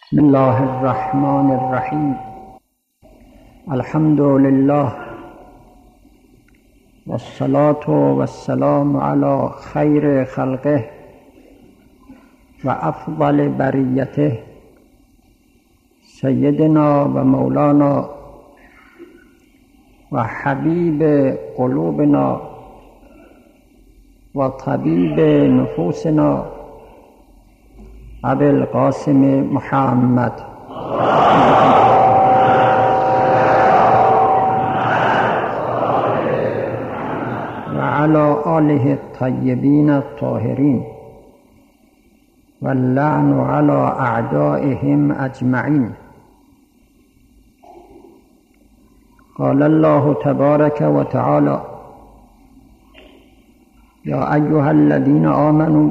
بسم الله الرحمن الرحیم. الحمد لله والصلاة والسلام على خیر خلقه و افضل بریته سیدنا و مولانا و حبیب قلوبنا و طبیب نفوسنا ابی القاسم محمد و علی آله الطیبین الطاهرین و اللعن علی اعدائهم اجمعین. قال الله تبارک و تعالی: یا ایها الذین آمنوا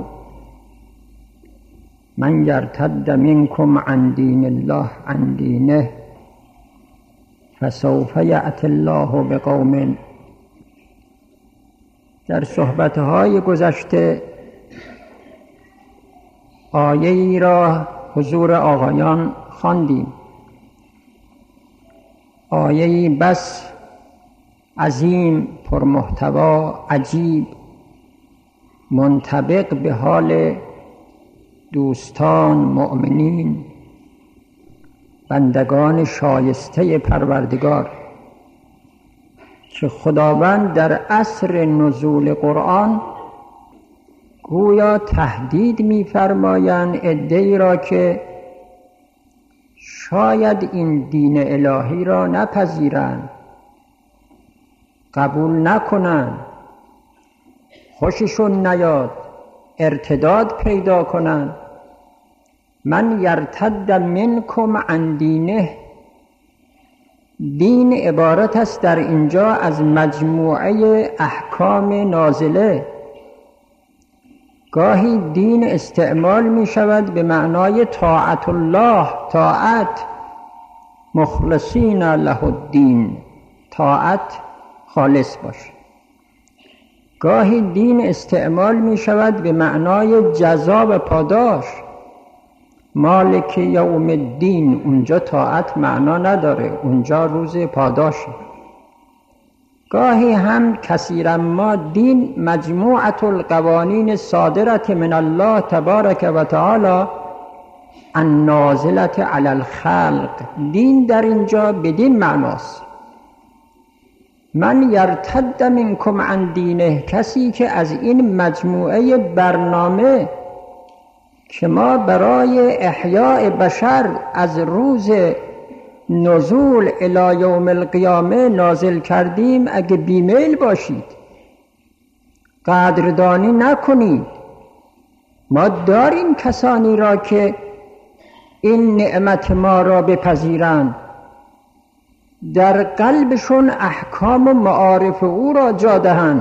من یرتد منکم عن دین الله عن دینه فسوف یأتی الله بقوم. در صحبت‌های گذشته آیه‌ای را حضور آقایان خواندیم، آیه‌ای بس عظیم، پرمحتوا، عجیب، منطبق به حال دوستان، مؤمنین، بندگان شایسته پروردگار، که خداوند در عصر نزول قرآن گویا تهدید می‌فرمایند عده‌ای را که شاید این دین الهی را نپذیرند، قبول نکنند، خوششون نیاد، ارتداد پیدا کنند. من یرتد منکم عن دینه، دین عبارت است در اینجا از مجموعه احکام نازله. گاهی دین استعمال می شود به معنای طاعت الله، طاعت، مخلصین له الدین، طاعت خالص باشه. گاهی دین استعمال می شود به معنای جزا و پاداش، مالک یوم الدین. اونجا طاعت معنا نداره، اونجا روز پاداشه. گاهی هم کثیرا ما دین مجموعة القوانین صادرة من الله تبارک و تعالی النازلة علی الخلق. دین در اینجا بدین معناست. من یرتد منکم عن دینه، کسی که از این مجموعه برنامه که ما برای احیاء بشر از روز نزول الی یوم القیامه نازل کردیم اگه بیمیل باشید، قدردانی نکنید. ما داریم کسانی را که این نعمت ما را بپذیرند، در قلبشون احکام و معارف او را جا دهند،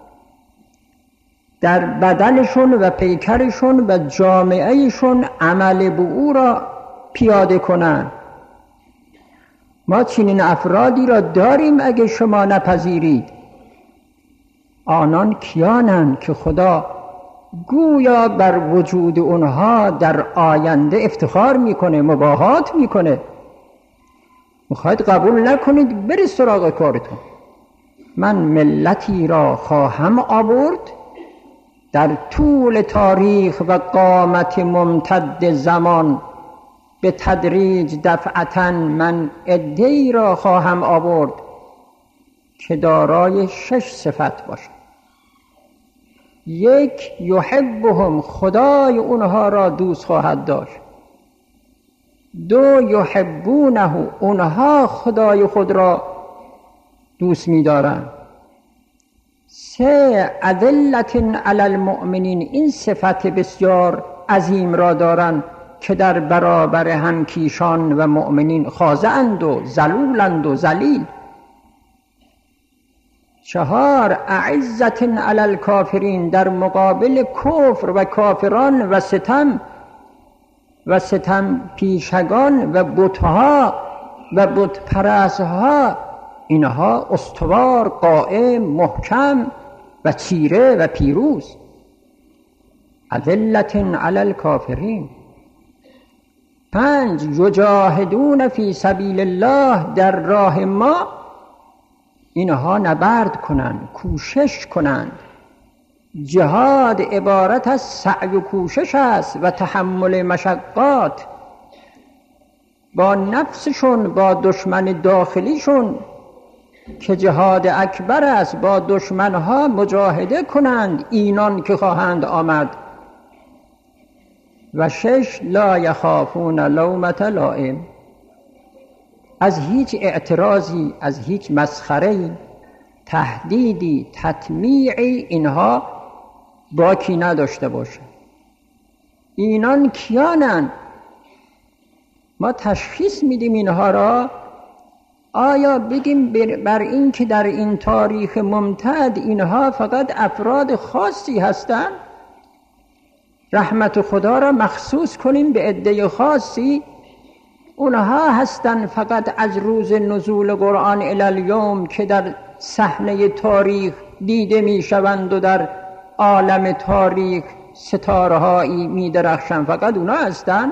در بدنشون و پیکرشون و جامعهشون عمل به او را پیاده کنند. ما چنین افرادی را داریم اگه شما نپذیرید. آنان کیانند که خدا گویا بر وجود اونها در آینده افتخار میکنه، مباهات میکنه. میخواید قبول نکنید، برید سراغ کارتون. من ملتی را خواهم آورد در طول تاریخ و قامت ممتد زمان، به تدریج دفعتاً من عده‌ای را خواهم آورد که دارای 6 صفت باشد. 1 یحبهم، خدای اونها را دوست خواهد داشت. 2 یحبونه، اونها خدای خود را دوست می‌دارند. 3 اذلة علی المؤمنین، این صفت بسیار عظیم را دارند که در برابر همکیشان و مؤمنین خاضع‌اند و ذلولند و ذلیل. 4 اعزة علی الکافرین، در مقابل کفر و کافران و ستم پیشگان و بتها و بت پرستها، اینها استوار، قائم، محکم و چیره و پیروز. اذلة علی الکافرین. 5 یجاهدون فی سبیل الله، در راه ما اینها نبرد کنند، کوشش کنند. جهاد عبارت از سعی و کوشش است و تحمل مشقات، با نفسشون، با دشمن داخلیشون که جهاد اکبر است، با دشمنها مجاهده کنند، اینان که خواهند آمد. و 6 لا یخافون لومة لائم، از هیچ اعتراضی، از هیچ مسخره‌ای، تهدیدی، تطمیعی اینها باکی نداشته باشند. اینان کیانند؟ ما تشخیص میدیم اینها را. آیا بگیم بر این که در این تاریخ ممتد اینها فقط افراد خاصی هستند، رحمت خدا را مخصوص کنیم به عده خاصی؟ اونها هستند فقط از روز نزول قرآن الی الیوم که در صحنه تاریخ دیده میشوند و در عالم تاریخ ستارهایی میدرخشند، فقط اونها هستند؟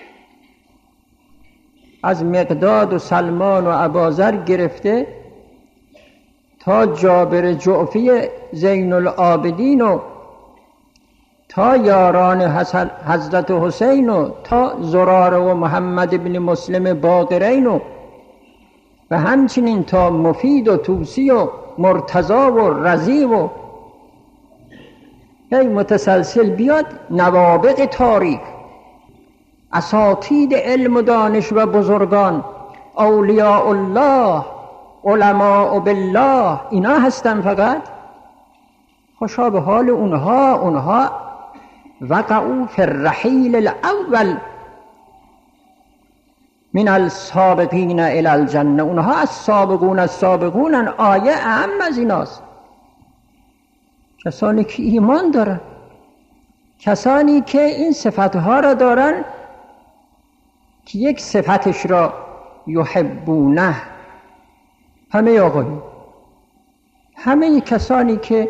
از مقداد و سلمان و اباذر گرفته تا جابر جعفی زین العابدین و تا یاران حضرت حسین و تا زراره و محمد بن مسلم باقرین و همچنین تا مفید و توسی و مرتضا و رضی و متسلسل بیاد نوابغ تاریخ، اساتید علم و دانش و بزرگان، اولیاء الله، علماء بالله، اینا هستن فقط. خوشا به حال اونها وقعوا فی الرحیل الاول من السابقین الی الجنه، اونها از سابقون آیه اهم از ایناست. کسانی که ایمان دارن، کسانی که این صفتها را دارن که یک صفتش را یحبونه، همه آقایون، همه کسانی که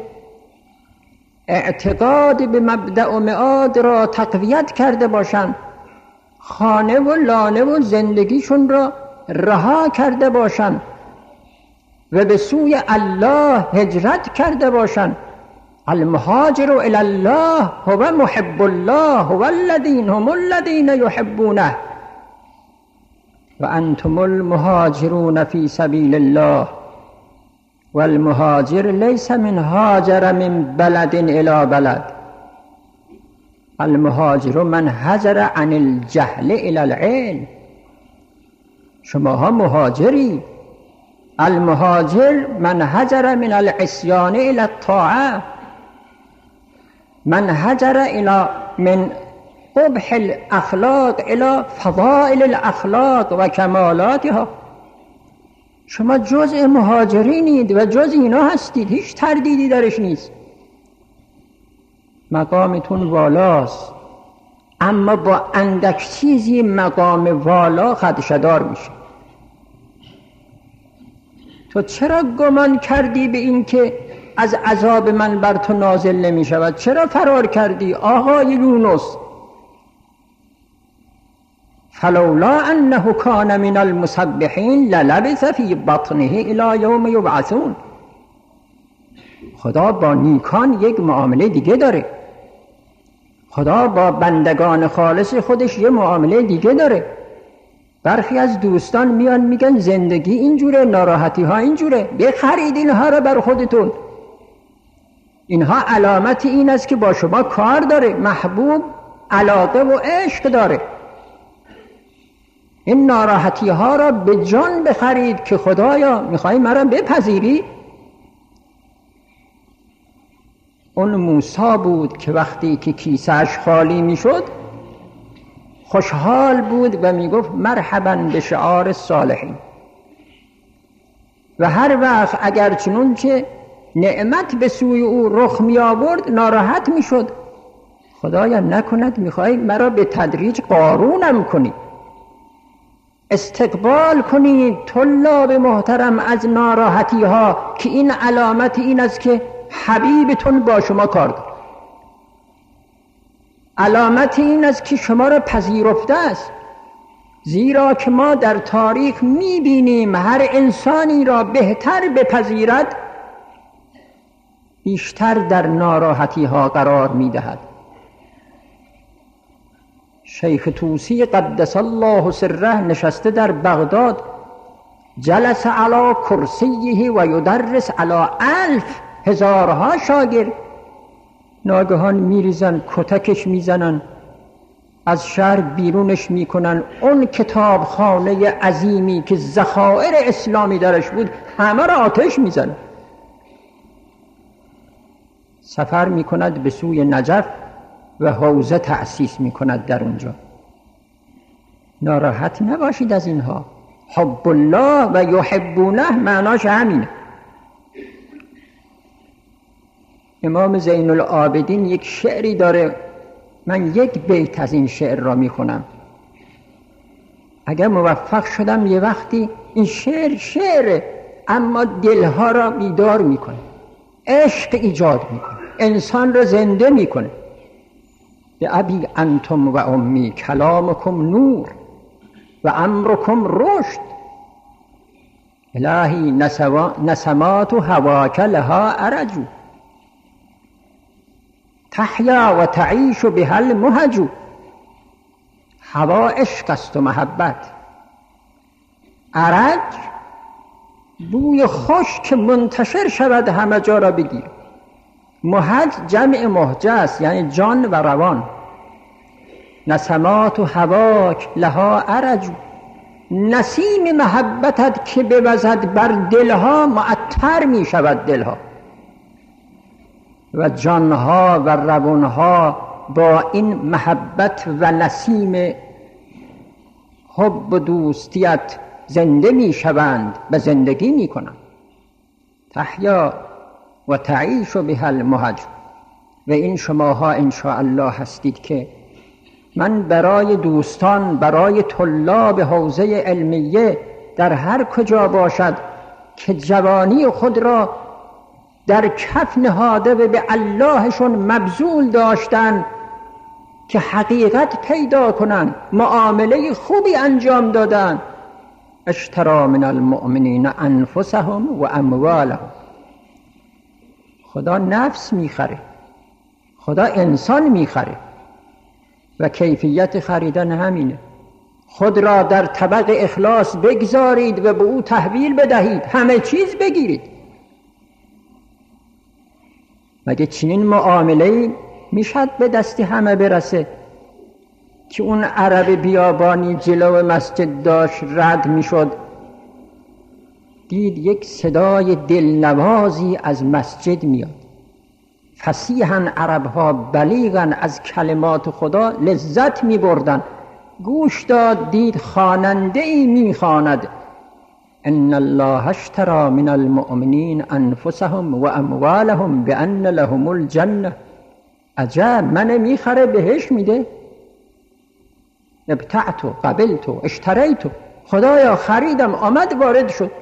اعتقاد به مبدأ و معاد را تقویت کرده باشند، خانه و لانه و زندگیشون را رها کرده باشند و به سوی الله هجرت کرده باشند. المهاجر الی الله هو محب الله هو الذین هم الذین یحبونه و انتم المهاجرون فی سبیل الله والمهاجر لیس من هاجر من بلد الی بلد، المهاجر من هجر عن الجهل الی العلم. شماها مهاجری. المهاجر من هجر من العصیان الی الطاعه، من هجر الى من قبح الاخلاق الى فضائل الاخلاق و کمالاتها. شما جزء مهاجرینید و جزء اینا هستید، هیچ تردیدی درش نیست. مقامتون والاست، اما با اندک چیزی مقام والا خدشه‌دار میشه. تو چرا گمان کردی به این که از عذاب من بر تو نازل نمی شود؟ چرا فرار کردی آقای یونس؟ فلولا انه کان من المسبحین للبث فی بطنه الی یوم یبعثون. خدا با نیکان یک معامله دیگه داره، خدا با بندگان خالص خودش یه معامله دیگه داره. برخی از دوستان میان میگن زندگی اینجوره، ناراحتی ها اینجوره، بخرید اینها رو بر خودتون. اینها علامت این است که با شما کار داره، محبوب، علاقه و عشق داره. این ناراحتی ها را به جان بخرید که خدایا میخوای مرا بپذیری. اون موسی بود که وقتی که کیسهش خالی میشد خوشحال بود و میگفت مرحبا به شعار الصالحین. و هر وقت اگر چنون که نعمت به سوی او رخ می آورد ناراحت می شد. خدایا نکند میخوای مرا به تدریج قارونم کنی. استقبال کنید طلاب محترم از ناراحتی ها که این علامت این است که حبیبتون با شما کار داره. علامت این است که شما را پذیرفته است. زیرا که ما در تاریخ می‌بینیم هر انسانی را بهتر بپذیرد بیشتر در ناراحتی ها قرار می‌دهد. شیخ طوسی قدس الله سره نشسته در بغداد، جلس علی کرسیه و یدرس علی 1000 هزارها شاگرد. ناگهان میریزن، کتکش میزنن، از شهر بیرونش میکنن. اون کتابخانه عظیمی که ذخایر اسلامی درش بود همه را آتش میزنن. سفر میکند به سوی نجف و حوزه تأسیس میکند در اونجا. ناراحت نباشید از اینها. حب الله و یحبونه معناش همینه. امام زین العابدین یک شعری داره، من یک بیت از این شعر را میخونم. اگر موفق شدم یه وقتی این شعره اما دلها را بیدار میکنه، عشق ایجاد میکنه، انسان را زنده میکنه. به ابی انتم و امی کلامکم نور و امرکم رشد، الهی نسمات هواک لها ارجو، تحیا و تعیش بها المهج. هوا عشق است و محبت، ارج بوی خوش که منتشر شود همه جا را بگیر. مهج جمع مهجه است، یعنی جان و روان. نسمات و هواک لها ارجو، نسیم محبتت که بوزد بر دلها معطر می شود دلها و جانها و روانها با این محبت و نسیم حب و دوستیت زنده می شوند و زندگی می کنند. تحیا و تعیش بها المهج. و این شماها انشاءالله هستید که من برای دوستان، برای طلاب حوزه علمیه در هر کجا باشد که جوانی خود را در کف نهاده و به اللهشون مبذول داشتن که حقیقت پیدا کنن، معامله خوبی انجام دادن. اشتری من المؤمنین انفسهم و اموالهم. خدا نفس میخره، خدا انسان میخره و کیفیت خریدن همینه. خود را در طبق اخلاص بگذارید و به او تحویل بدهید، همه چیز بگیرید. مگه چنین معامله میشد به دست همه برسه که اون عرب بیابانی جلو مسجد داشت رد میشد، دید یک صدای دلنوازی از مسجد میاد، فصیحاً عربها بلیغاً از کلمات خدا لذت میبردن. گوش داد، دید خواننده ای میخواند ان الله اشتری من المؤمنین انفسهم و اموالهم بان لهم الجنه. عجب، من میخره بهش میده. ابتعت، قبلت، اشتریت. خدایا خریدم، آمد وارد شد.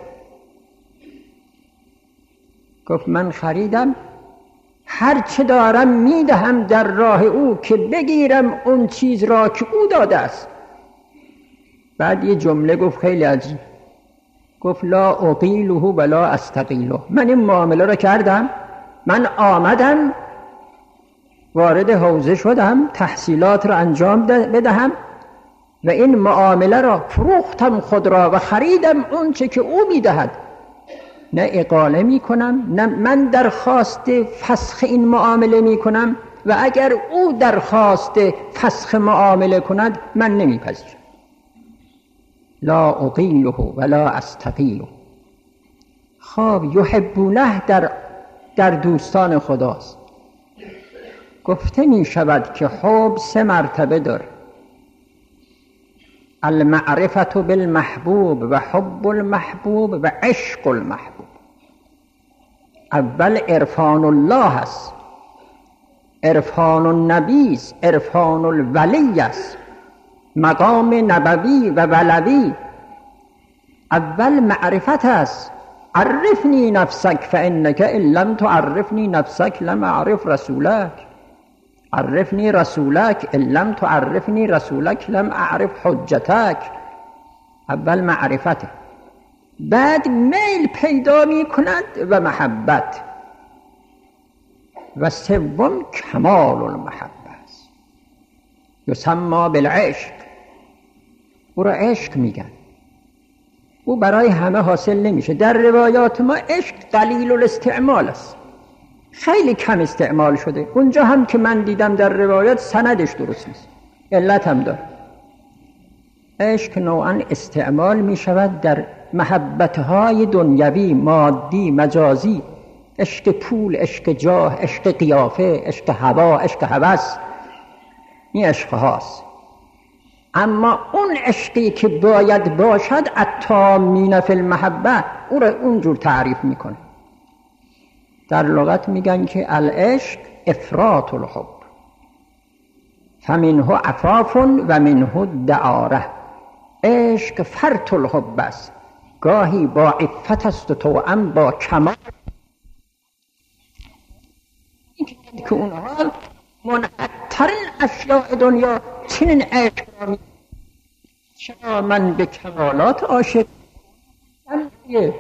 گفت من خریدم، هر چه دارم میدهم در راه او که بگیرم اون چیز را که او داده است. بعد یه جمله گفت خیلی عجیب، گفت لا اقیله ولا استقیله. من این معامله را کردم، من آمدم وارد حوزه شدم، تحصیلات را انجام بدهم و این معامله را فروختم خود را و خریدم اون چه که او میدهد. نه اقاله می کنم، نه من درخواست فسخ این معامله می کنم و اگر او درخواست فسخ معامله کند من نمیپذیرم. لا اقیله ولا استقیله. خب یحبونه در دوستان خداست. گفته می شود که حب 3 مرتبه داره: المعرفت بالمحبوب و حب المحبوب و عشق المحبوب. اول عرفان الله است، عرفان النبی است، عرفان الولی است، مقام نبوی و ولوی. اول معرفت است. عرفنی نفسک فانک ان لم تعرفنی نفسک لم اعرف رسولک. عرفنی رسولک ان لم تعرفنی رسولک لم اعرف حجتک. اول معرفته، بعد میل پیدا می کند و محبت، و سوم کمال المحبه است، یسمى بالعشق. او را عشق میگن. او برای همه حاصل نمیشه. در روایات ما عشق قلیل الاستعمال است، خیلی کم استعمال شده. اونجا هم که من دیدم در روایات سندش درست نیست، علت هم داره. عشق نوعا استعمال می شود در محبتهای دنیوی، مادی، مجازی، عشق پول، عشق جاه، عشق قیافه، عشق هوا، عشق هوس. این عشق هاست. اما اون عشقی که باید باشد التامین فی المحبه، او را اونجور تعریف میکنه. در لغت میگن که العشق افراط الحب، فمنه عفاف و منه دعاره. عشق فرط الحب است، گاهی با عفت است و توأم با کمال، که اونها منحترین اشیاء دنیا چنین عشق را می. چرا من به کمالات عاشق نیستم؟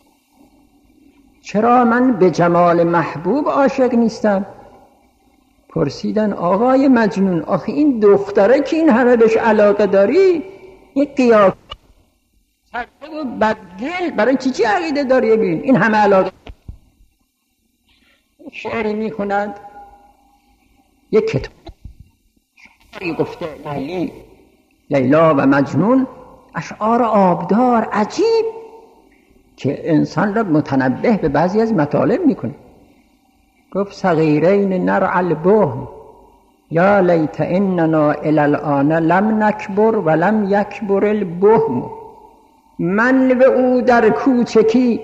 چرا من به جمال محبوب عاشق نیستم؟ پرسیدن آقای مجنون، آخه این دختره که این همه بهش علاقه داری، این قیافه و بدگل، برای چی عقیده داری؟ ببین این همه علاقه. شعری میخوند، یک کتابی گفته لیلا و مجنون، اشعار آبدار عجیب که انسان را متنبه به بعضی از مطالب میکنه. گفت صغیرین نرعى البهم یا لیت اننا الی الان لم نکبر و لم یکبر البهم. من و او در کوچکی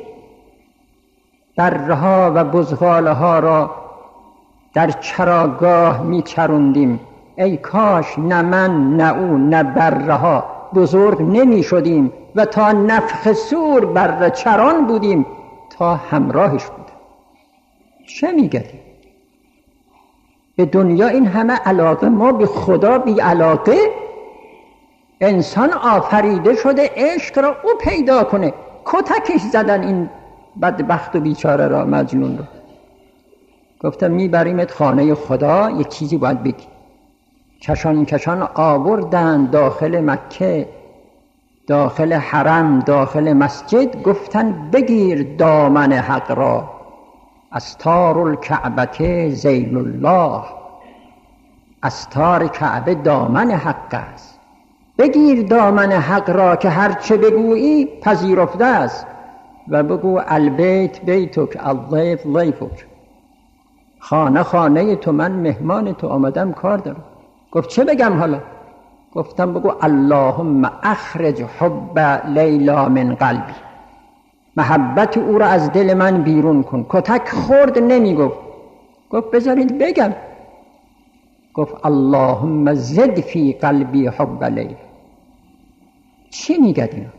برها و بزغاله ها را در چراگاه میچروندیم. ای کاش نه من نه او نه برها بزرگ نمی شدیم و تا نفخ صور بر چران بودیم تا همراهش بودیم. چه میگردیم؟ به دنیا این همه علاقه، ما به خدا بی علاقه. انسان آفریده شده عشق را او پیدا کنه. کتکش زدن این بدبخت و بیچاره را، مجنون را. گفتم میبریمت خانه خدا، یک چیزی باید بگی. کشان کشان آوردن داخل مکه، داخل حرم، داخل مسجد. گفتن بگیر دامن حق را، استار الکعبه ذیل الله. استار کعبه دامن حق است. بگیر دامن حق را که هرچه بگویی پذیرفته است. و بگو البیت بیتک الضیف ضیفک. خانه خانه تو، من مهمان تو آمدم، کار دارم. گفت چه بگم حالا؟ گفتم بگو اللهم اخرج حب لیلا من قلبی. محبت او را از دل من بیرون کن. کتک خورد نمی گفت. گفت بذارید بگم. گفت اللهم زد فی قلبی حب لیلا. چی میگد اینا؟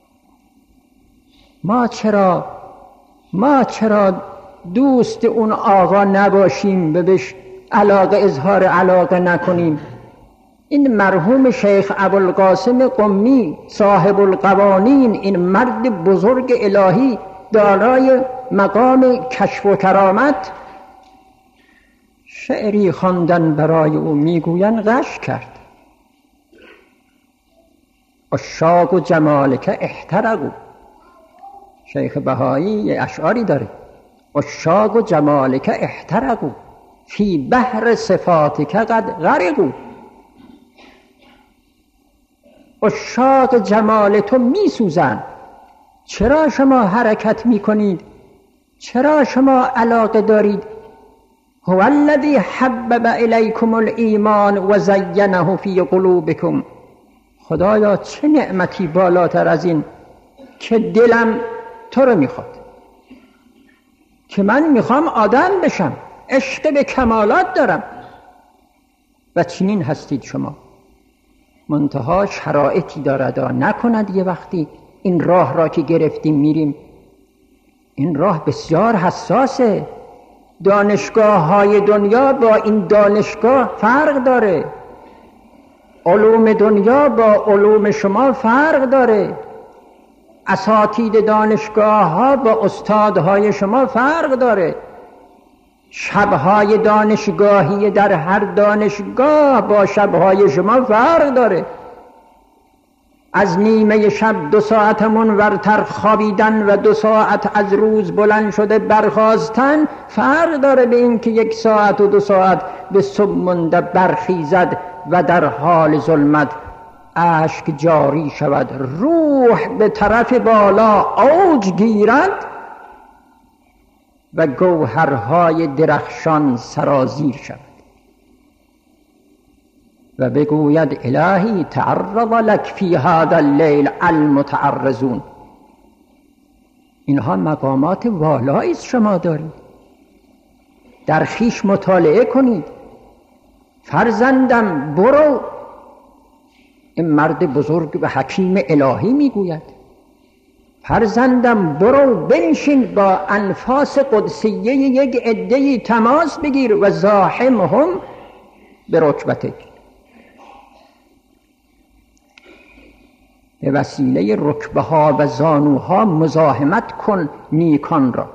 ما چرا دوست اون آقا نباشیم، بهش علاقه اظهار علاقه نکنیم؟ این مرحوم شیخ ابوالقاسم قمی صاحب القوانین، این مرد بزرگ الهی دارای مقام کشف و کرامت، شعری خواندن برای او، میگوین غش کرد. عشاق و جمالک احترقوا. شیخ بهایی یه اشعاری داره، عشاق و جمالک احترقوا فی بحر صفاتک قد غرقوا. عشاق جمال تو می سوزن. چرا شما حرکت می کنید؟ چرا شما علاقه دارید؟ هو الذی حبب الیکم الایمان و زینه فی قلوبکم. خدایا چه نعمتی بالاتر از این که دلم تو رو میخواد، که من میخوام آدم بشم، عشق به کمالات دارم. و چنین هستید شما. منتها شرایطی دارد، نکند یه وقتی این راه را که گرفتیم میریم. این راه بسیار حساسه. دانشگاه های دنیا با این دانشگاه فرق داره. علوم دنیا با علوم شما فرق داره. اساتید دانشگاه ها با استادهای شما فرق داره. شبهای دانشگاهی در هر دانشگاه با شبهای شما فرق داره. از نیمه شب 2 ساعت منورتر خوابیدن و 2 ساعت از روز بلند شده برخاستن فرق داره به این که 1 ساعت و 2 ساعت به صبح مانده برخیزد و در حال ظلمت اشک جاری شود، روح به طرف بالا اوج گیرد و گوهرهای درخشان سرازیر شود و بگوید الهی تعرض لك فی هذا اللیل المتعرضون. اینها مقامات والایی است شما دارید. در خویش مطالعه کنید. فرزندم برو، این مرد بزرگ و حکیم الهی میگوید، فرزندم برو بنشین با انفاس قدسیه یک عده‌ای تماس بگیر و زاحمهم به رکبتک. به وسیله رکبه ها و زانوها مزاحمت کن نیکان را.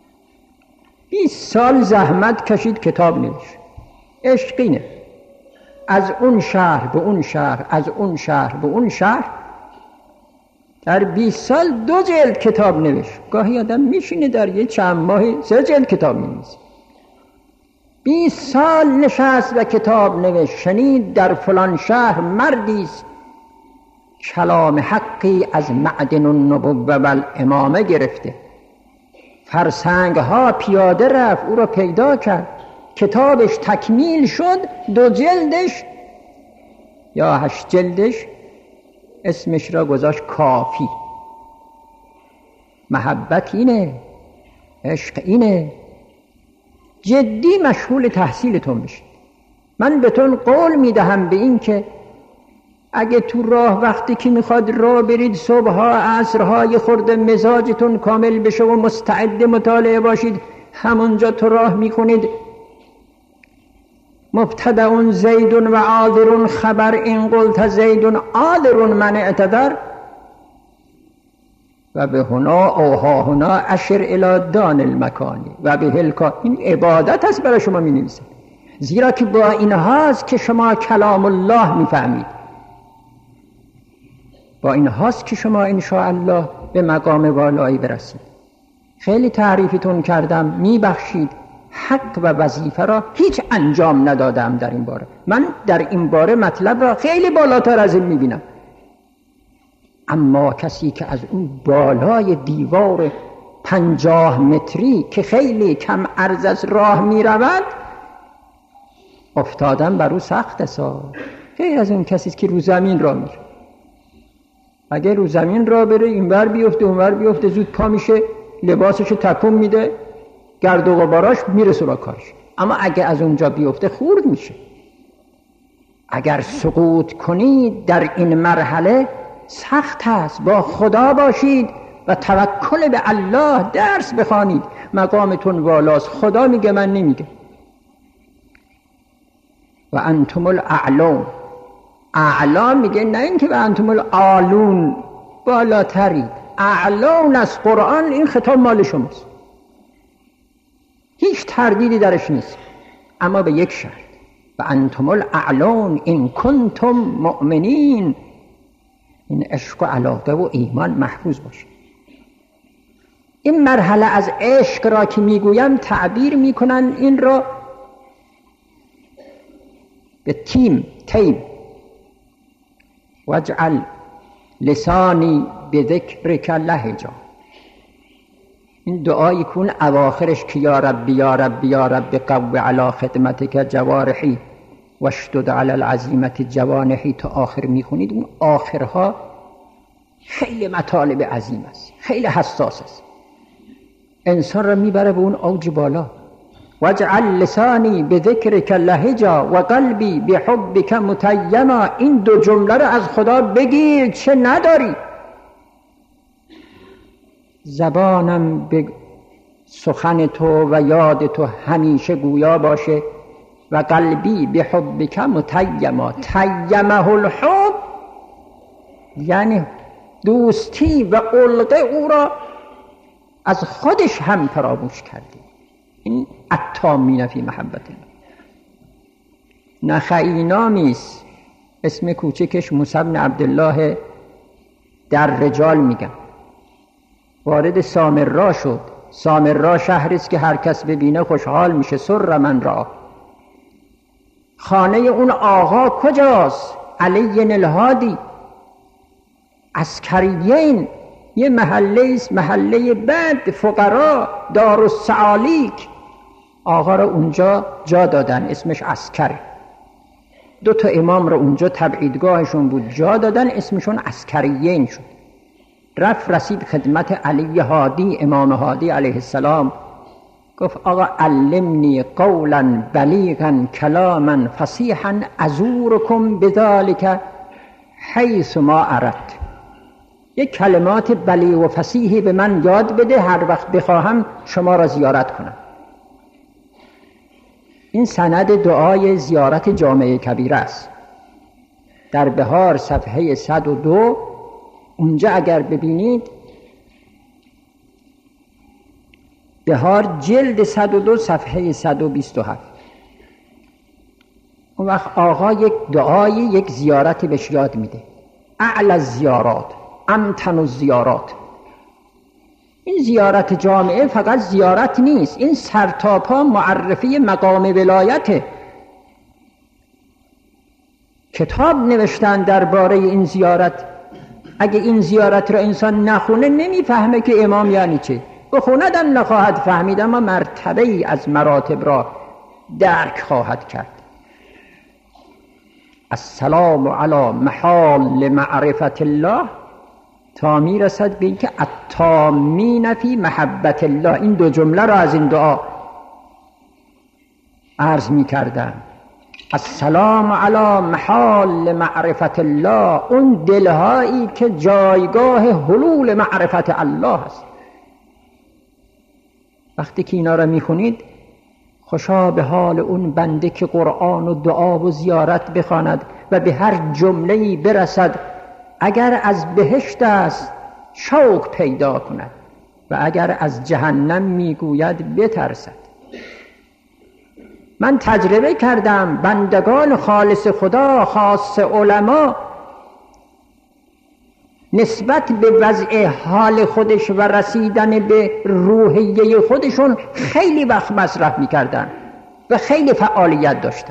20 سال زحمت کشید کتاب نوشت. عشقینه. از اون شهر به اون شهر، از اون شهر به اون شهر، در 20 سال 2 جلد کتاب نوشت. گاهی آدم میشینه در یه چند ماه 3 جلد کتاب می‌نویسه. 20 سال نشست و کتاب نوشت. شنید در فلان شهر مردی است کلام حقی از معدن النبوة و الامامه گرفته. فرسنگ ها پیاده رفت او را پیدا کرد. کتابش تکمیل شد. 2 جلدش یا 8 جلدش اسمش را گذاشت کافی. محبت اینه، عشق اینه. جدی مشغول تحصیلتون بشید. من بهتون قول میدهم به این که اگه تو راه وقتی که میخواد راه برید صبحها عصرها یه خورده مزاجتون کامل بشه و مستعد مطالعه باشید، همونجا تو راه میخونید مبتدأ زید و عاذر خبر این قلت زید عاذر من اعتذر و به هنا اوها هنا اشر الی دان المکانی و به هلکا. این عبادت است برای شما می نویسه، زیرا که با این هاست که شما کلام الله میفهمید. با این هاست که شما انشاءالله به مقام والایی برسید. خیلی تعریفتون کردم، میبخشید. حق و وظیفه را هیچ انجام ندادم در این باره. من در این باره مطلب را خیلی بالاتر از این میبینم. اما کسی که از اون بالای دیوار 50 متری که خیلی کم عرض از راه میرود افتادن بر او سخت است. غیر از اون کسی که رو زمین را میره. اگه رو زمین را بره اینور بیفته اونور بیفته زود پا میشه، لباسشو تکون میده، گرد و غباراش میره سراغ کارش. اما اگه از اونجا بیفته خورد میشه. اگر سقوط کنید در این مرحله سخت است. با خدا باشید و توکل به الله درس بخوانید. مقامتون والاست. خدا میگه، من نمیگه. و انتم الاعلون. اعلا میگه، نه اینکه و انتم العالون بالاترید. اعلون از قرآن این خطاب مال شماست، هیچ تردیدی درش نیست. اما به یک شرط: و انتم الاعلون ان کنتم مؤمنین. این عشق و علاقه و ایمان محفوظ باشه. این مرحله از عشق را که میگویم تعبیر میکنن این را به تیم واجعل لسانی بذکرک لهجا. این دعایی کن اواخرش که یا ربی یا ربی یا ربی قو علی خدمتک جوارحی واشدد علی العزیمت جوانحی تا آخر میخونید. اون آخرها خیلی مطالب عظیم است، خیلی حساس است، انسان را میبره به اون اوج بالا. واجعل لسانی بذکرک لهجا و قلبی بحبک متیما. این 2 جمله را از خدا بگیر چه نداری. زبانم به سخن تو و یاد تو همیشه گویا باشه و قلبی بحبک متیما. تیمه الحب یعنی دوستی و علقه او را از خودش هم فراموش کرده. این التامین فی محبت الله. نخعی نامیست، اسم کوچکش موسی بن عبدالله در رجال میگن. وارد سامرا شد. سامرا شهریست که هر کس ببینه خوشحال میشه. سر من را. خانه اون آقا کجاست؟ علی الهادی. عسکریین، یه محله است، محله بد، فقرا، دارالسعالیک. آقا را اونجا جا دادن، اسمش عسکره. 2 امام را اونجا تبعیدگاهشون بود، جا دادن، اسمشون عسکریین شد. رسید خدمت علی هادی، امام هادی علیه السلام. گفت آقا علمنی قولا بلیغا کلاما فصیحا ازورکم بذلک حیث ما اردت. یک کلمات بلیغ و فصیحی به من یاد بده، هر وقت بخواهم شما را زیارت کنم. این سند دعای زیارت جامع کبیره است. در بهار صفحه 102 اونجا اگر ببینید، بهار جلد 102 صفحه 127. اون وقت آقا یک دعای، یک زیارتی بهش یاد میده. اعلی الزیارات، امتن الزیارات. این زیارت جامعه فقط زیارت نیست، این سرتاپا معرفی مقام ولایته. کتاب نوشتن درباره این زیارت. اگه این زیارت را انسان نخونه نمیفهمه که امام یعنی چه. بخوندن نخواهد فهمید، اما مرتبه ای از مراتب را درک خواهد کرد. السلام علی محال معرفت الله، تا میرسد به اینکه التامین فی محبت الله. این 2 جمله را از این دعا عرض میکردم. السلام علی محال معرفت الله، اون دلهایی که جایگاه حلول معرفت الله است. وقتی که اینا را میخونید، خوشا به حال اون بنده که قرآن و دعا و زیارت بخواند و به هر جمله‌ای برسد. اگر از بهشت است شوق پیدا کند و اگر از جهنم میگوید بترسد. من تجربه کردم، بندگان خالص خدا، خاص علما، نسبت به وضع حال خودش و رسیدن به روحیه خودشون خیلی وقت مصرف میکردن و خیلی فعالیت داشتن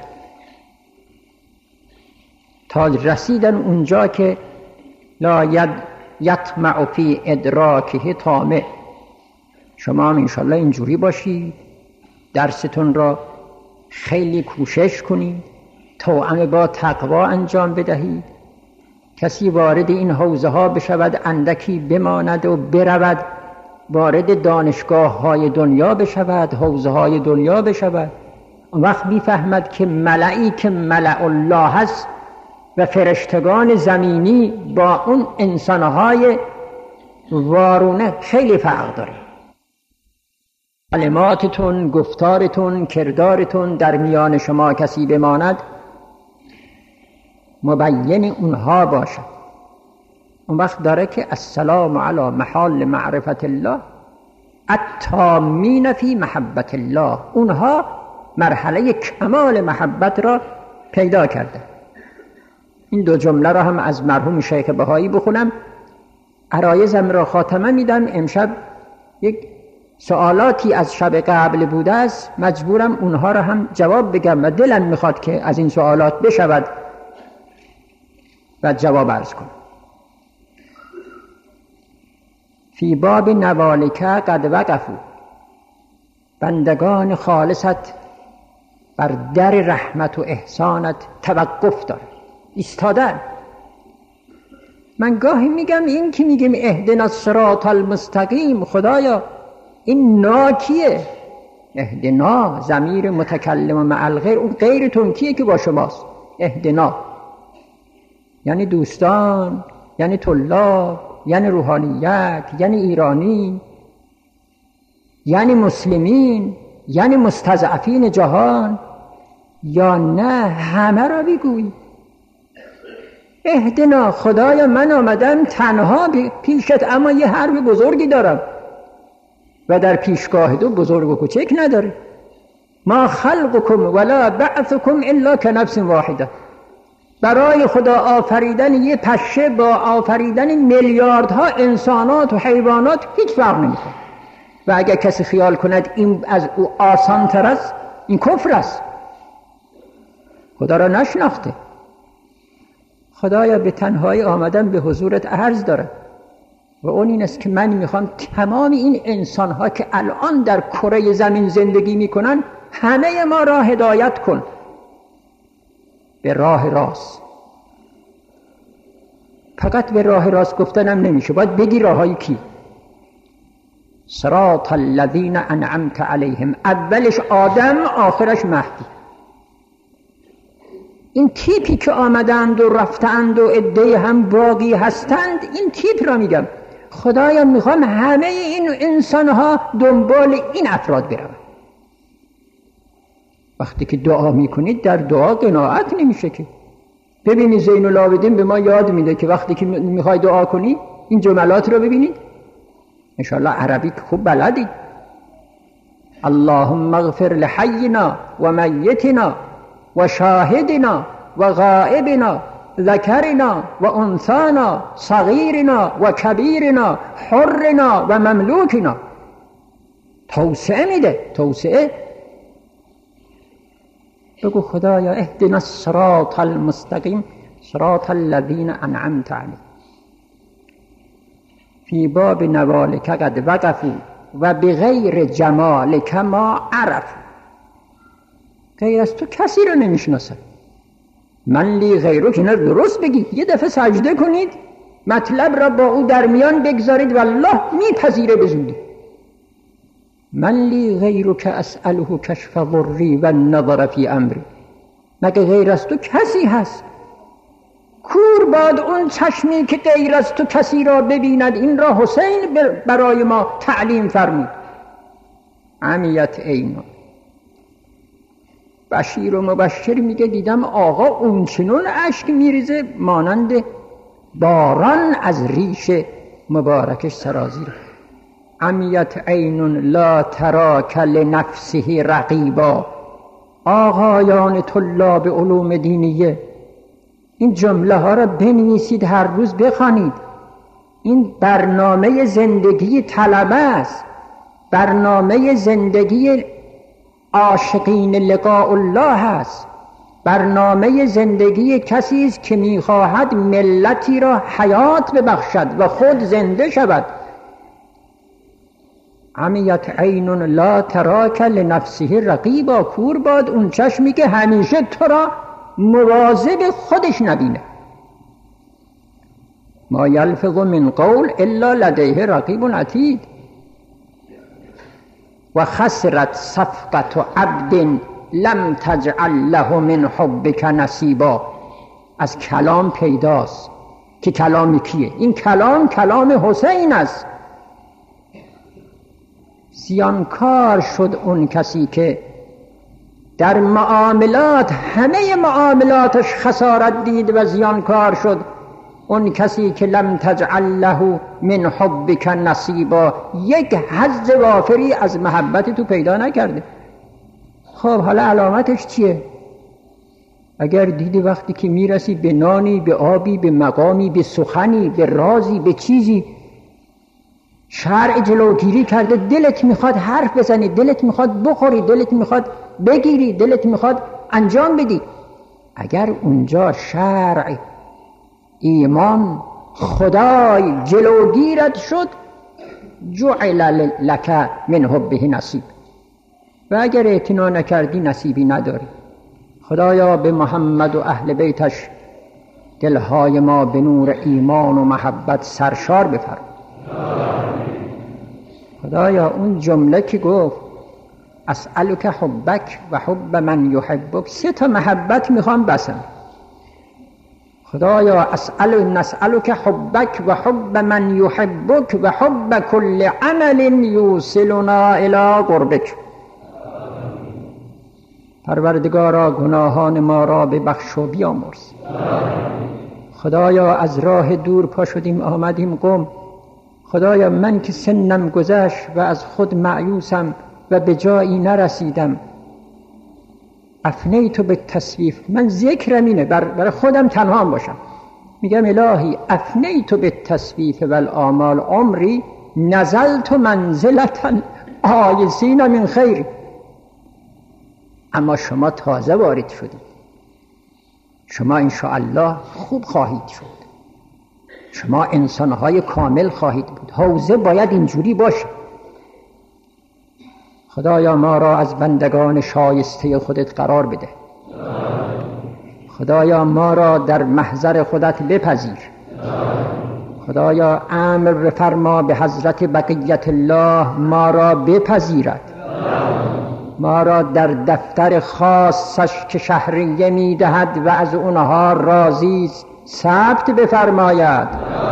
تا رسیدن اونجا که لا یطمع فی ادراکه طامع. شما هم انشالله اینجوری باشید، درستون را خیلی کوشش کنید، توأم با تقوا انجام بدهید. کسی وارد این حوزه ها بشود اندکی بماند و برود، وارد دانشگاه های دنیا بشود، حوزه های دنیا بشود، اون وقت میفهمد که ملئی که ملأ الله هست و فرشتگان زمینی با اون انسانهای وارونه خیلی فرق داره. کلماتتون، گفتارتون، کردارتون در میان شما کسی بماند مبین اونها باشد. اون وقت داره که السلام علی محال معرفت الله التامین فی محبت الله. اونها مرحله کمال محبت را پیدا کرده. این 2 جمله را هم از مرحوم شیخ بهایی بخونم. عرایزم را خاتمه میدم. امشب یک سوالاتی از شب قبل بوده است، مجبورم اونها را هم جواب بگم و دلم میخواد که از این سوالات بشود و جواب عرض کنم. فی باب نوالک قد وقفوا، بندگان خالصت بر در رحمت و احسانت توقف دارند، ایستادن. من گاهی میگم این که میگیم اهدنا الصراط المستقیم، خدایا این ناکیه؟ اهدنا ضمیر متکلم مع الغیر، اون غیرتون کیه که با شماست؟ اهدنا یعنی دوستان، یعنی طلاب، یعنی روحانیت، یعنی ایرانی، یعنی مسلمین، یعنی مستضعفین جهان. یا نه همه را بگوی. اهدنا، خدایا من آمدم تنها پیشت، اما یه حرف بزرگی دارم و در پیشگاه تو بزرگ و کوچک نداره. ما خلقکم ولا بعثکم الا کنفس واحده. برای خدا آفریدن یه پشه با آفریدن میلیاردها انسانات و حیوانات هیچ فرق نمیکنه. و اگر کسی خیال کند این از او آسان تر است، این کفر است. خدا را نشناخته. خدایا به تنهایی آمدن به حضورت عرض دارم و اون این است که من میخوام تمام این انسانها که الان در کره زمین زندگی میکنن همه ما را هدایت کن به راه راست. فقط به راه راست گفتنم نمیشه، باید بگی راههای کی. صراط الذین انعمت علیهم، اولش آدم آخرش مهدی. این تیپی که آمدند و رفتند و عده هم باقی هستند، این تیپ را میگم. خدایا میخوام همه این انسانها دنبال این افراد برن. وقتی که دعا میکنید در دعا قناعت نمیشه که. ببینید زین العابدین به ما یاد میده که وقتی که میخوای دعا کنی این جملات رو ببینید. انشاءالله عربی خوب بلدید. اللهم اغفر لحینا و میتنا و شاهدنا و غائبنا ذکرنا و انثانا صغیرنا و کبیرنا حرنا و مملوکنا. توسعه میده، توسعه. بگو خدایا اهدنا الصراط المستقیم صراط الذین انعمت علیهم. فی باب نوالک قد وقفوا و بغیر جمالک ما عرفوا. غیر از تو کسی رو نمیشناسن. من لی غیرک، اینا درست بگی. یه دفعه سجده کنید، مطلب را با او در میان بگذارید و الله میپذیره به زودی. من لی غیرک اسأله کشف ضری و النظر فی امری. مگه غیر از تو کسی هست؟ کور باد اون چشمی که غیر از تو کسی را ببیند. این را حسین برای ما تعلیم فرمود. عمیت عینو. بشیر و مبشر میگه دیدم آقا اونچنون اشک میریزه مانند باران از ریش مبارکش سرازیر. عمیت عین لا تراک لنفسه رقیبا. آقایان طلاب علوم دینیه این جمله ها را بنویسید، هر روز بخوانید. این برنامه زندگی طلبه است، برنامه زندگی عاشقین لقاء الله است، برنامه زندگی کسی است که میخواهد ملتی را حیات ببخشد و خود زنده شود. عمیت عین لا تراک لنفسه رقیبا. کور باد اون چشمی که همیشه تو را مواظب خودش نبینه. ما یلفظ من قول الا لدیه رقیب عتید. و خسرت صفقة عبد لم تجعل له من حبک نصیبا. از کلام پیداست که کلام کیه. این کلام حسین است. زیانکار شد اون کسی که در معاملات همه معاملاتش خسارت دید و زیانکار شد اون کسی که لم تجعل له من حبک نصیبا. یک حظ وافری از محبت تو پیدا نکرده. خب حالا علامتش چیه؟ اگر دیدی وقتی که میرسی به نانی، به آبی، به مقامی، به سخنی، به رازی، به چیزی شرع جلوگیری کرده، دلت میخواد حرف بزنی، دلت میخواد بخوری، دلت میخواد بگیری، دلت میخواد انجام بدی. اگر اونجا شرع، ایمان، خدای جلوگیرت شد، جعل لک من حبه نصیب. و اگر اعتنا نکردی نصیبی نداری. خدایا به محمد و اهل بیتش دلهای ما به نور ایمان و محبت سرشار بفرما. خدایا اون جمله که گفت اسألک حبک و حب من یحبک، 3 محبت میخوام بسم. خدایا نسألک حبک و حب من یحبک و حب کل عمل یوصلنا الی قربک. پروردگارا گناهان ما را ببخش و بیامرز. خدایا از راه دور پا شدیم آمدیم قم. خدایا من که سنم گذشت و از خود مایوسم و به جایی نرسیدم، افنیت بالتسویف، من ذکرم اینه برای خودم تنها باشم، میگم الهی افنیت بالتسویف والآمال عمری نزلت منزلتا آیسین من خیر. اما شما تازه وارد شدید، شما انشاءالله خوب خواهید شد، شما انسانهای کامل خواهید بود. حوزه باید اینجوری باشه. خدایا ما را از بندگان شایسته خودت قرار بده. خدایا ما را در محضر خودت بپذیر. خدایا امر بفرما به حضرت بقیت الله ما را بپذیرد، ما را در دفتر خاصش که شهریه میدهد و از اونها راضی ثبت بفرماید.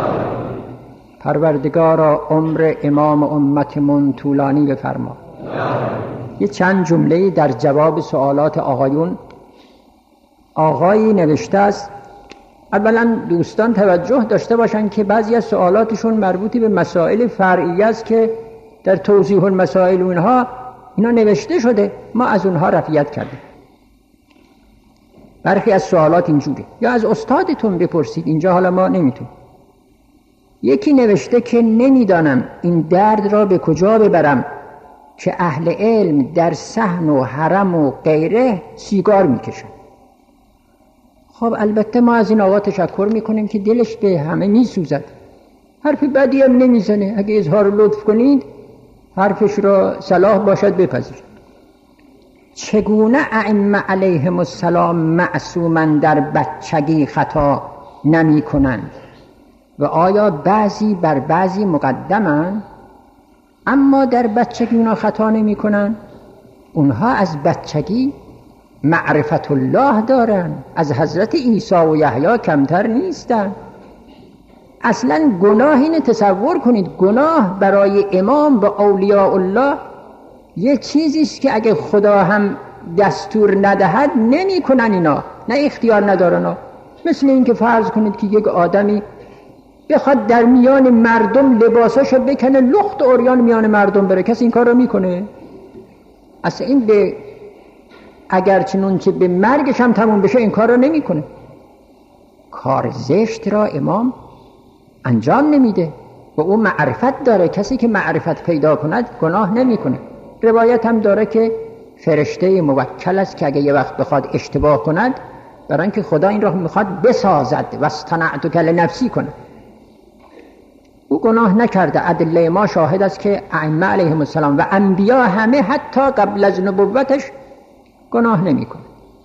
پروردگارا عمر امام امتمون طولانی بفرما. یه چند جمله در جواب سوالات آقایون. آقایی نوشته است، اولا دوستان توجه داشته باشن که بعضی از سوالاتشون مربوطی به مسائل فرعی است که در توضیح المسائل اونها اینا نوشته شده، ما از اونها رفعیت کردیم. برخی از سوالات اینجوری، یا از استادتون بپرسید، اینجا حالا ما نمیتونیم. یکی نوشته که نمیدانم این درد را به کجا ببرم که اهل علم در صحن و حرم و غیره سیگار میکشن. خب البته ما از این آقا تشکر میکنیم که دلش به همه میسوزد، حرف بدی هم نمیزنه، اگه اظهار لطف کنید حرفش را صلاح باشد بپذیرید. چگونه ائمه علیهم السلام معصوما در بچگی خطا نمی کنند و آیا بعضی بر بعضی مقدمند اما در بچگی اونا خطا نمی کنند؟ اونها از بچگی معرفت الله دارن، از حضرت عیسی و یحیی کمتر نیستن. اصلا گناه اینه تصور کنید، گناه برای امام و اولیاء الله یه چیزیست که اگه خدا هم دستور ندهد نمی کنن اینا، نه اختیار ندارن. مثل این که فرض کنید که یک آدمی بخواد در میان مردم لباساشو بکنه لخت عریان میان مردم بره، کسی این کار رو میکنه؟ اصلا این به اگر چنون که به مرگش هم تموم بشه این کار رو نمیکنه. کار زشت را امام انجام نمیده و او معرفت داره. کسی که معرفت پیدا کند گناه نمیکنه. روایت هم داره که فرشته موکل است که اگه یه وقت بخواد اشتباه کند، برای اینکه خدا این را میخواد بسازد و اصطنعتک لنفسی کنه. او گناه نکرده. ادله ما شاهد است که ائمه علیهم السلام و انبیا همه حتی قبل از نبوتش گناه نمیکنه.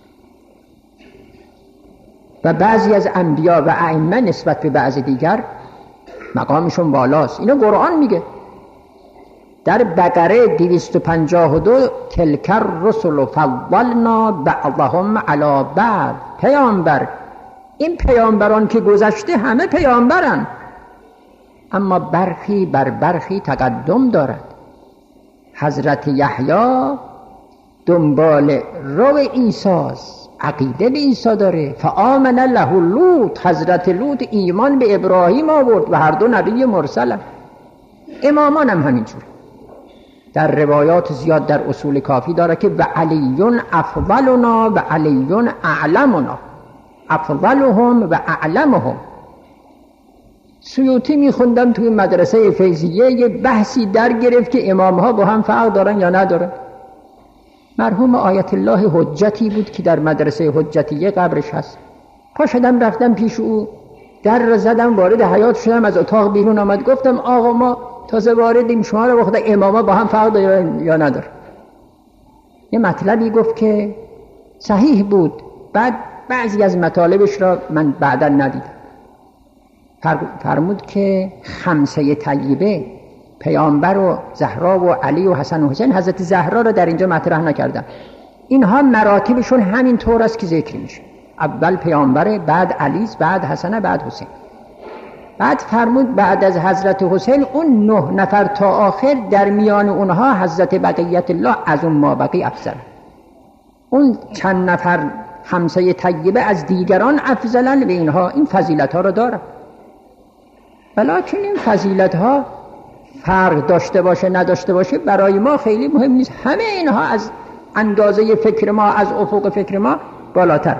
و بعضی از انبیا و ائمه نسبت به بعض دیگر مقامشون بالاست. اینو قرآن میگه در بقره 252 تلک الرسل فضلنا بعضهم علی بعض. پیامبر، این پیامبران که گذشته همه پیامبرن، اما برخی بر برخی تقدم دارد. حضرت یحیی دنبال رو عیساست، عقیده به عیسی داره. فآمن له لوط، حضرت لوط ایمان به ابراهیم آورد و هر دو نبی مرسلن. امامان هم همینجور. در روایات زیاد در اصول کافی داره که و علیون افضلنا و علیون اعلمنا، افضلهم و اعلمهم. سیوطی میخوندم توی مدرسه فیضیه یه بحثی در گرفت که امامها با هم فرق دارن یا ندارن. مرحوم آیت الله حجتی بود که در مدرسه حجتیه قبرش هست. پا شدم رفتم پیش او، در زدم، وارد حیاط شدم، از اتاق بیرون آمد. گفتم آقا ما تازه واردیم، شما رو بخدا اماما با هم فرق دارن یا ندارن؟ یه مطلبی گفت که صحیح بود، بعد بعضی از مطالبش را من بعدا ندیدم. فرمود که خمسه طیبه، پیامبر و زهرا و علی و حسن و حسین، حضرت زهرا را در اینجا مطرح نکردم. اینها مراتبشون همین طور است که ذکر میشه. اول پیامبر، بعد علی، بعد حسن، بعد حسین. بعد فرمود بعد از حضرت حسین اون 9 نفر تا آخر در میان اونها حضرت بقیت الله از اون ما بقی افضل. اون چند نفر همسایه طیبه از دیگران افضلن به اینها این فضیلت ها رو دارن، ولیکن این فضیلت ها فرق داشته باشه نداشته باشه برای ما خیلی مهم نیست. همه اینها از اندازه فکر ما، از افق فکر ما بالاتر.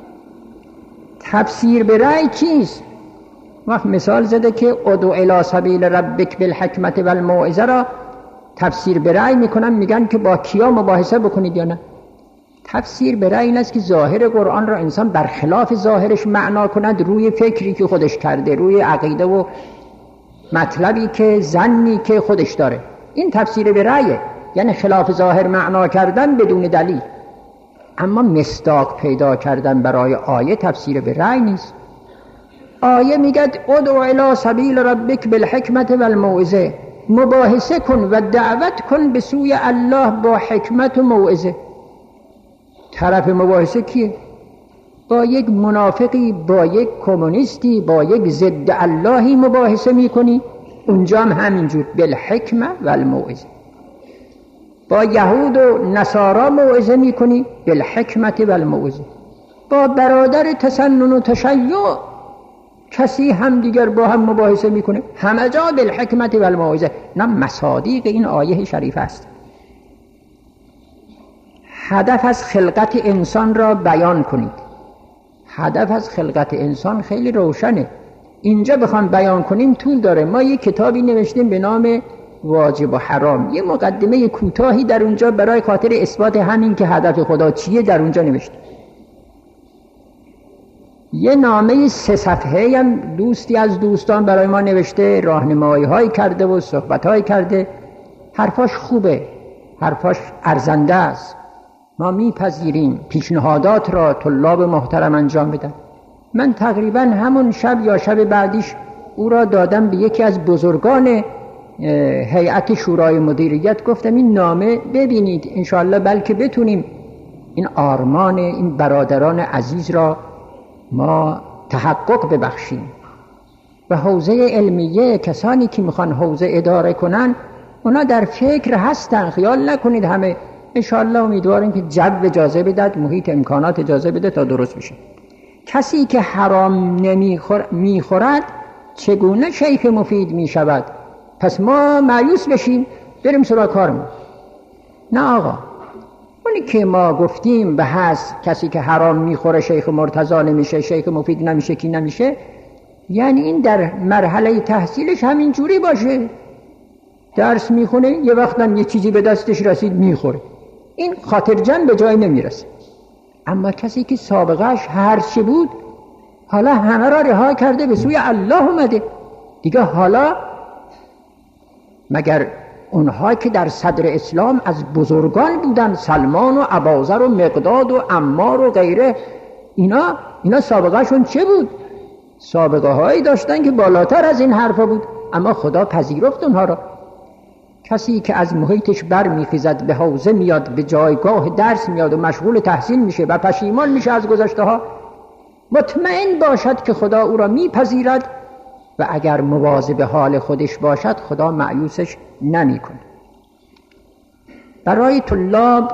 تفسیر به رأی چیست؟ وقت مثال زده که ادعو الی سبیل ربک بالحکمت و الموعظه را تفسیر به رأی میکنن، میگن که با کیا مباحثه بکنید یا نه. تفسیر به رأی این است که ظاهر قرآن را انسان برخلاف ظاهرش معنا کند، روی فکری که خودش کرده، روی عقیده و مطلبی که ظنی که خودش داره. این تفسیر به رأیه، یعنی خلاف ظاهر معنا کردن بدون دلیل. اما مصداق پیدا کردن برای آیه تفسیر به رأی نیست. آیه میگه ادعو الی سبیل ربک بالحکمت و الموعظه، مباحثه کن و دعوت کن به سوی الله با حکمت و موعظه. طرف مباحثه کیه؟ با یک منافقی، با یک کمونیستی، با یک ضد اللهی مباحثه میکنی، اونجا هم همینجور بالحکمه و الموعظه. با یهود و نصارا موعظه میکنی بالحکمت و الموعظه. با برادر تسنن و تشیع کسی هم دیگر با هم مباحثه میکنه، همه جا بالحکمت و الموعظه. نه مصادیق این آیه شریف است. هدف از خلقت انسان را بیان کنید. هدف از خلقت انسان خیلی روشنه. اینجا بخوام بیان کنیم طول داره. ما یک کتابی نوشتیم به نام واجب و حرام، یه مقدمه کوتاهی در اونجا برای خاطر اثبات همین که هدف خدا چیه در اونجا نوشتیم. یه نامه 3 صفحه‌ای هم دوستی از دوستان برای ما نوشته، راهنمایی هایی کرده و صحبت هایی کرده. حرفاش خوبه، حرفاش ارزنده است. ما میپذیریم پیشنهادات را طلاب محترم انجام بدن. من تقریبا همون شب یا شب بعدیش او را دادم به یکی از بزرگان هیئت شورای مدیریت، گفتم این نامه ببینید انشاءالله بلکه بتونیم این آرمان این برادران عزیز را ما تحقق ببخشیم. و حوزه علمیه، کسانی که میخوان حوزه اداره کنن اونا در فکر هستن، خیال نکنید همه. انشاءالله امیدواریم که جو اجازه بدهد، محیط امکانات اجازه بده تا درست بشه. کسی که حرام میخورد چگونه شیخ مفید میشود؟ پس ما مایوس بشیم بریم سراغ کارمون؟ نه آقا، اونی که ما گفتیم به حس کسی که حرام میخوره شیخ مرتضی نمیشه، شیخ مفید نمیشه، کی نمیشه، یعنی این در مرحله تحصیلش همین جوری باشه، درس میخونه یه وقتم یه چیزی به دستش رسید میخوره، این خاطر جمع به جای نمیرسه. اما کسی که سابقهش هر چی بود حالا همه را رها کرده به سوی الله اومده دیگه، حالا مگر اونها که در صدر اسلام از بزرگان بودن، سلمان و ابوذر و مقداد و عمار و غیره، اینا سابقهشون چه بود؟ سابقه هایی داشتن که بالاتر از این حرفا بود، اما خدا پذیرفت اونها را. کسی که از محیطش بر میخیزد، به حوزه میاد، به جایگاه درس میاد و مشغول تحصیل میشه و پشیمان میشه از گذشته ها، مطمئن باشد که خدا او را میپذیرد و اگر مواظب حال خودش باشد خدا مایوسش نمیکنه. برای طلاب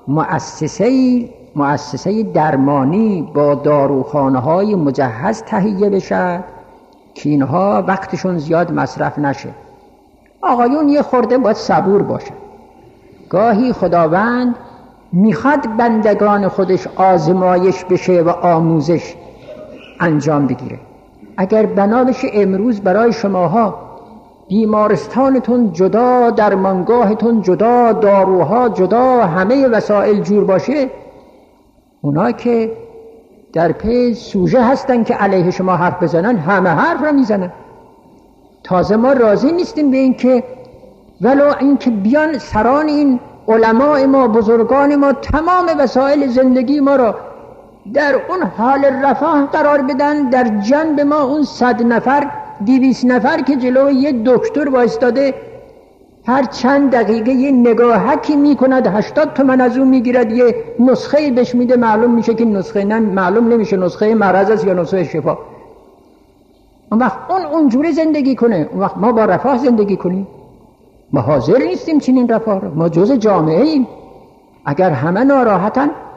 مؤسسه درمانی با داروخانه های مجهز تهیه بشد که اینها وقتشون زیاد مصرف نشه. آقایون یه خورده باید صبور باشه. گاهی خداوند میخواد بندگان خودش آزمایش بشه و آموزش انجام بگیره. اگر بنا بشه امروز برای شماها بیمارستانتون جدا، درمانگاهتون جدا، داروها جدا، همه وسایل جور باشه، اونا که در پی سوژه هستن که علیه شما حرف بزنن همه حرف را میزنن. تازه ما راضی نیستیم به این که ولو این که بیان سران این علماء ما، بزرگان ما، تمام وسایل زندگی ما را در اون حال رفاه قرار بدن، در جنب ما اون 100 نفر 200 نفر که جلوی یه دکتر وایستاده هر چند دقیقه یه نگاهکی میکند 80 تومن از اون میگیرد، یه نسخه بهش میده، معلوم میشه که نسخه معلوم نمیشه نسخه مرض است یا نسخه شفا. اون وقت اونجوری زندگی کنه، اون وقت ما با رفاه زندگی کنیم. ما حاضر نیستیم چنین رفاه رو. ما جز جامعه ایم. اگر همه ناراحتن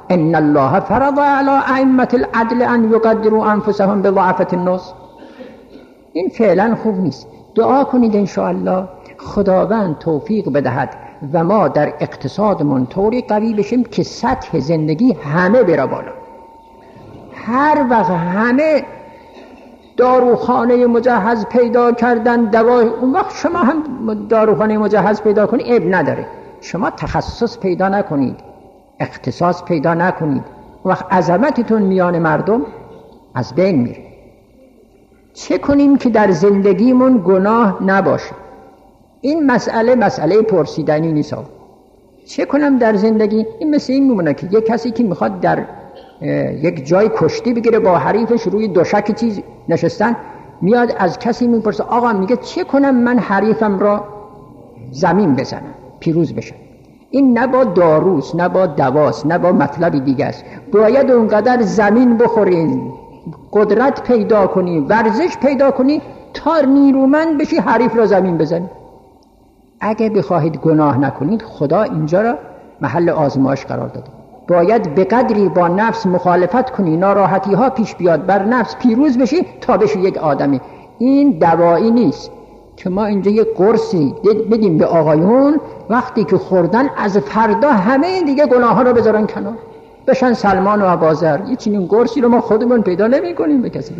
ان الله فرض علی ائمه العدل ان یقدروا انفسهم بضعفة الناس. این فعلا خوب نیست. دعا کنید ان شاء الله خداوند توفیق بدهد و ما در اقتصادمون طوری قوی بشیم که سطح زندگی همه بره بالا. هر وقت همه داروخانه مجهز پیدا کردن، دوا، اون وقت شما هم داروخانه مجهز پیدا کنید عیب نداره. شما تخصص پیدا نکنید، اختصاص پیدا نکنید، اون وقت عظمتتون میان مردم از بین میره. چه کنیم که در زندگیمون گناه نباشه؟ این مسئله پرسیدنی نیست. چه کنم در زندگی؟ این مثل این میمونه که یک کسی که میخواد در یک جای کشتی بگیره، با حریفش روی دوشک چیز نشستن، میاد از کسی میپرسه آقا میگه چه کنم من حریفم را زمین بزنم پیروز بشم؟ این نه با داروست، نه با دواست، نه با مطلبی دیگه است. باید اونقدر زمین بخورین، قدرت پیدا کنی، ورزش پیدا کنی تا نیرومند بشی حریف را زمین بزنی. اگه بخواهید گناه نکنید، خدا اینجا را محل آزمایش قرار داده. باید به قدری با نفس مخالفت کنی، ناراحتی ها پیش بیاد، بر نفس پیروز بشی تا بشی یک آدمی. این دوایی نیست که ما اینجا یک قرصی بدیم به آقایون، وقتی که خوردن از فردا همه این دیگه گناه ها رو بذارن کنار، بشن سلمان و ابازر. یه چنین قرصی رو ما خودمون پیدا نمی کنیم به کسی.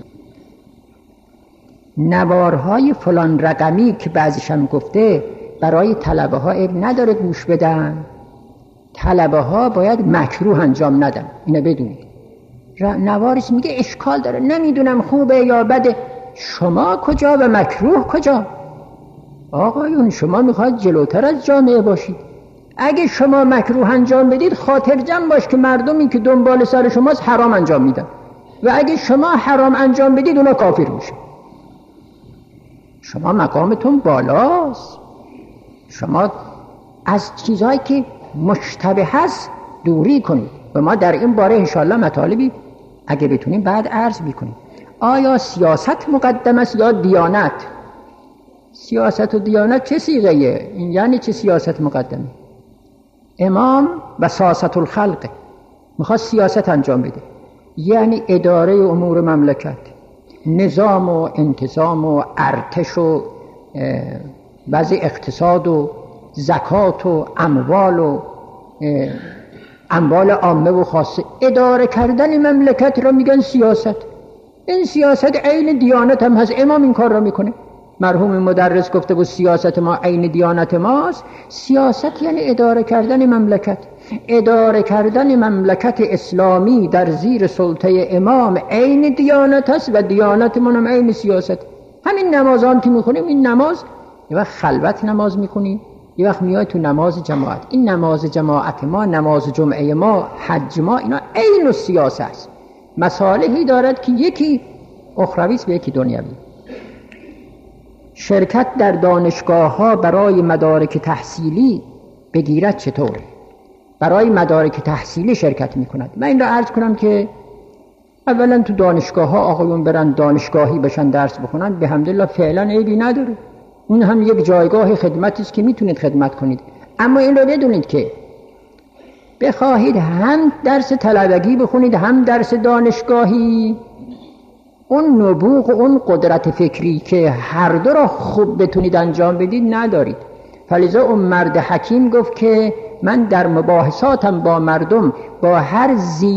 نوارهای فلان رقمی که بعضیش هم گفته برای طلبه ها عیب نداره گوش بدن. طلبه ها باید مکروه انجام ندن، اینو بدونید. نوارش میگه اشکال داره، نمیدونم خوبه یا بده. شما کجا و مکروه کجا؟ آقایون شما میخواید جلوتر از جامعه باشید. اگه شما مکروه انجام بدید خاطر جمع باش که مردمی که دنبال سر شماست حرام انجام میدن، و اگه شما حرام انجام بدید اونا کافر میشه. شما مقامتون بالاست. شما از چیزهایی که مشتبه هست دوری کنید و ما در این باره انشاءالله مطالبی اگه بتونیم بعد عرض بکنیم. آیا سیاست مقدم است یا دیانت؟ سیاست و دیانت چه صیغه ایه؟ این یعنی چه سیاست مقدمه؟ امام و سیاست الخلق میخواد سیاست انجام بده، یعنی اداره امور مملکت، نظام و انتظام و ارتش و بعضی اقتصاد و زکات و اموال عامه و خاصه، اداره کردن مملکت را میگن سیاست. این سیاست عین دیانت هم هست. امام این کار را میکنه. مرحوم مدرس گفته بود سیاست ما عین دیانت ماست. سیاست یعنی اداره کردن مملکت. اداره کردن مملکت اسلامی در زیر سلطه امام عین دیانت هست و دیانت من هم عین سیاست. همین نمازان که میخونیم، این نماز یه وقت خلوت نماز میخونیم، یه وقت میاد تو نماز جماعت. این نماز جماعت ما، نماز جمعه ما، حج ما، اینا عین سیاست است. مصالحی دارد که یکی اخروی است و یکی دنیوی. شرکت در دانشگاه ها برای مدارک تحصیلی بگیرد چطوره؟ برای مدارک تحصیلی شرکت میکند. من این را عرض کنم که اولا تو دانشگاه ها آقایون برن دانشگاهی بشن درس بخونن، به حمدالله فعلا عیبی نداره. اون هم یک جایگاه خدمتی است که میتونید خدمت کنید. اما این را بدونید که بخواهید هم درس طلبگی بخونید هم درس دانشگاهی، اون نبوغ و اون قدرت فکری که هر دو را خوب بتونید انجام بدید ندارید. فلذا اون مرد حکیم گفت که من در مباحثاتم با مردم با هر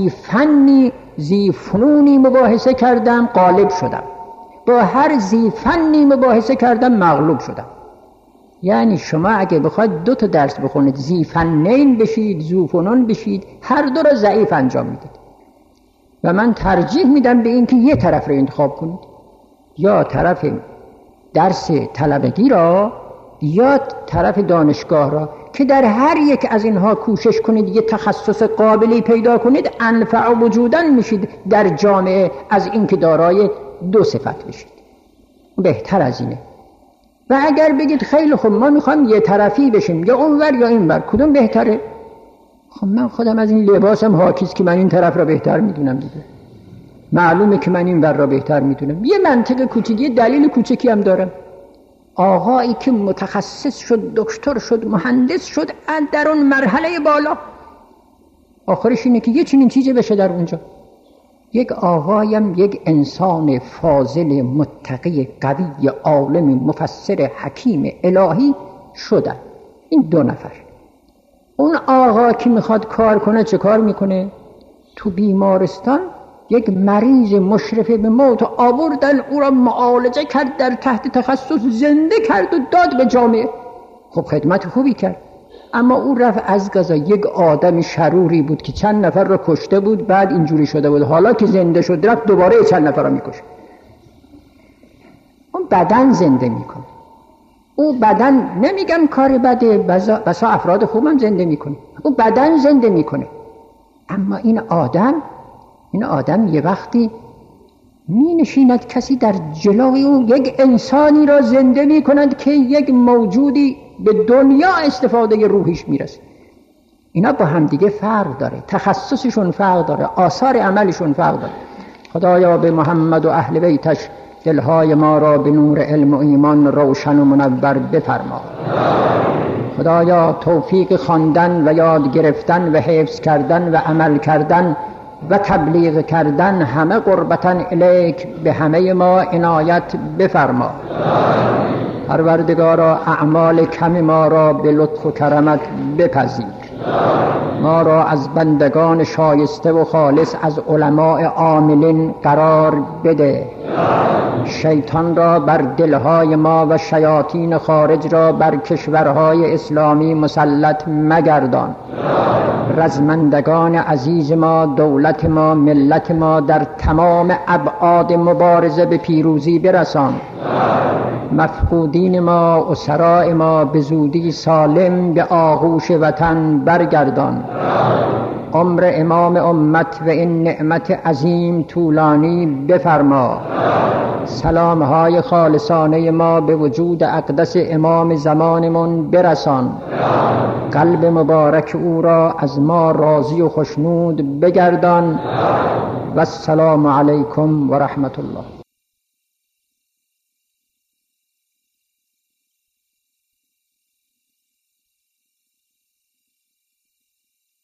ذی فنونی مباحثه کردم غالب شدم، با هر ذی فنی مباحثه کردم مغلوب شدم. یعنی شما اگه بخواید دو تا درس بخونید، ذی فنین بشید، ذو فنون بشید، هر دو را ضعیف انجام میدید. و من ترجیح میدم به این که یه طرف رو انتخاب کنید، یا طرف درس طلبگی را یا طرف دانشگاه را، که در هر یک از اینها کوشش کنید یه تخصص قابلی پیدا کنید، انفع وجوداً میشید در جامعه از این که دارای دو صفت بشید. بهتر از اینه. و اگر بگید خیلی خوب ما میخوام یه طرفی بشیم، یا اونور یا اینور، کدوم بهتره؟ خب من خودم از این لباسم حاکیست که من این طرف را بهتر میدونم دیگه. معلومه که من این ور را بهتر میدونم. یه منطق کوچیکی، دلیل کوچکی هم دارم. آقایی که متخصص شد، دکتر شد، مهندس شد، در اون مرحله بالا، آخرش اینه که یه چنین چیزی بشه در اونجا. یک آقایم یک انسان فاضل متقی قوی عالم مفسر حکیم الهی شدن. این 2 نفر. اون آقا که میخواد کار کنه چه کار میکنه؟ تو بیمارستان یک مریض مشرف به موت آوردن، او را معالجه کرد، در تحت تخصص زنده کرد و داد به جامعه. خب خدمت خوبی کرد. اما او رفت از قضا یک آدم شروری بود که چند نفر را کشته بود، بعد اینجوری شده بود، حالا که زنده شد رفت دوباره چند نفر را میکشه. اون بدن زنده میکنه. او بدن، نمیگم کار بده، بسا افراد خوبم زنده میکنه، او بدن زنده میکنه. اما این آدم یه وقتی می نشیند کسی در جلوی او یک انسانی را زنده می کند که یک موجودی به دنیا استفاده روحیش میرسه. اینا با هم دیگه فرق داره، تخصصشون فرق داره، آثار عملشون فرق داره. خدایا به محمد و اهل بیتش دلهای ما را به نور علم و ایمان روشن و منور بفرما. خدایا توفیق خواندن و یاد گرفتن و حفظ کردن و عمل کردن و تبلیغ کردن همه قربتاً الیک به همه ما عنایت بفرما. پروردگارا اعمال کم ما را به لطف و کرمت بپذیر. ما را از بندگان شایسته و خالص از علماء عاملین قرار بده. شیطان را بر دلهای ما و شیاطین خارج را بر کشورهای اسلامی مسلط مگردان. رزمندگان عزیز ما، دولت ما، ملت ما در تمام ابعاد مبارزه به پیروزی برسان. مفقودین ما، اسراء ما به زودی سالم به آغوش وطن برگردان. عمر امام امت و این نعمت عظیم طولانی بفرما. سلامهای خالصانه ما به وجود اقدس امام زمانمون برسان. قلب مبارک او را از ما راضی و خوشنود بگردان. و السلام علیکم و رحمت الله.